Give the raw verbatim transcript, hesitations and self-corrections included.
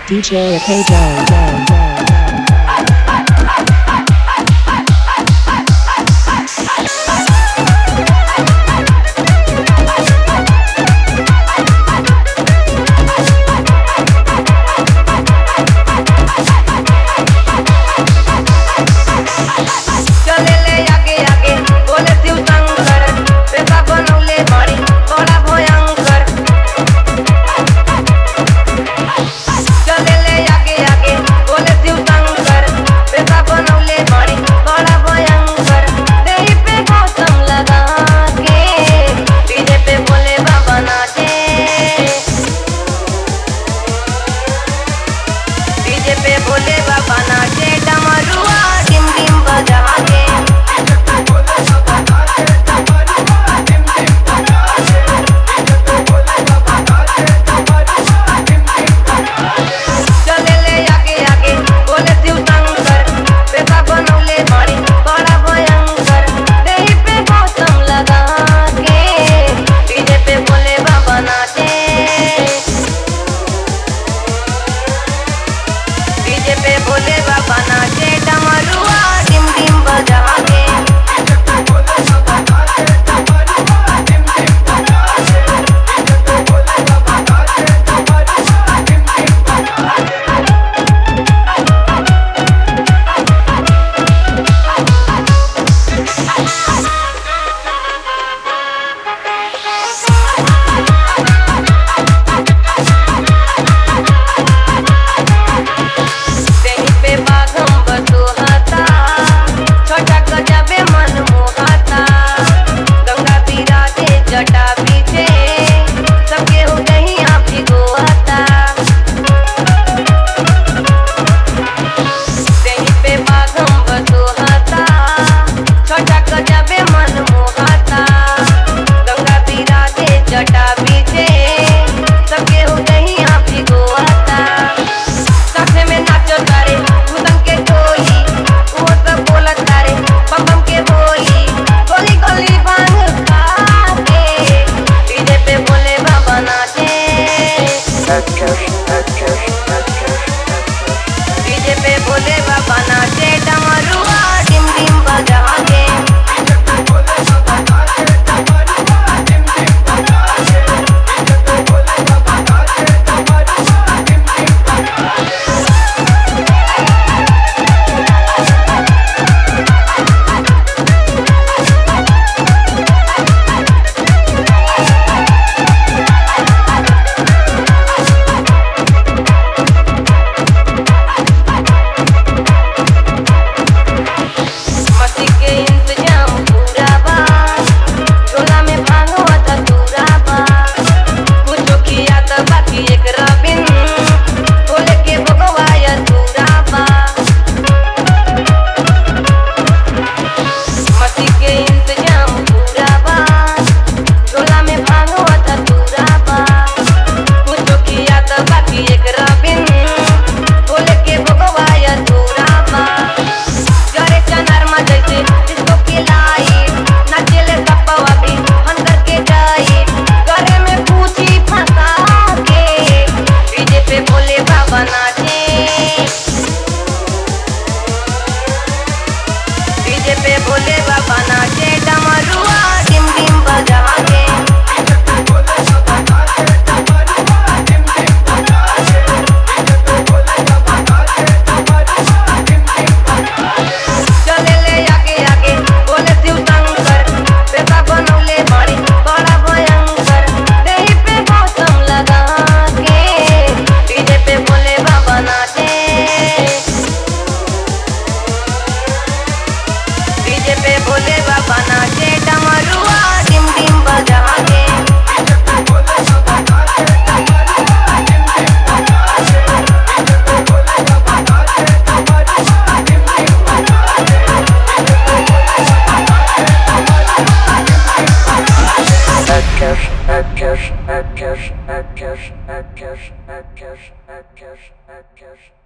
D J K J. Bhole बाबा नाचे डमरुआ डिम डिम बजा के चले ले आगे आगे बोले शिव शंकर पैसा बनौले मारी बड़ा भयंकर देही पे गौतम लगा के डीजे पे भोले बाबा नाचे डीजे पे भोले बाबा नाचे डमरुआ डिम डिम बजा के जटा पीछे सबके हो गई आप ही गोवाता देही पे बागम बसोहाता छोटा गजबे मन मोहाता गंगा तीरा के जटा पीछे सबके हो गई आप ही गोवाता साथे में नाचो तारे उदम के टोली वो सब बोलत तारे बम बम के बोली गोली गोली भांग डीजे पे भोले बाबा नाचे डमरुआ डिम डिम बजा के डीजे पे भोले बाबा नाचे डमरुआ डिम डिम बजा के चले ले आगे आगे बोले शिव शंकर पैसा बनौले मारी बड़ा भयंकर देही पे गौतम लगा के डीजे पे भोले बाबा नाचे डीजे पे भोले बाबा नाचे डमरुआ डिम डिम बजा के Cash, cash, cash, cash, cash, cash, cash, cash, cash, cash.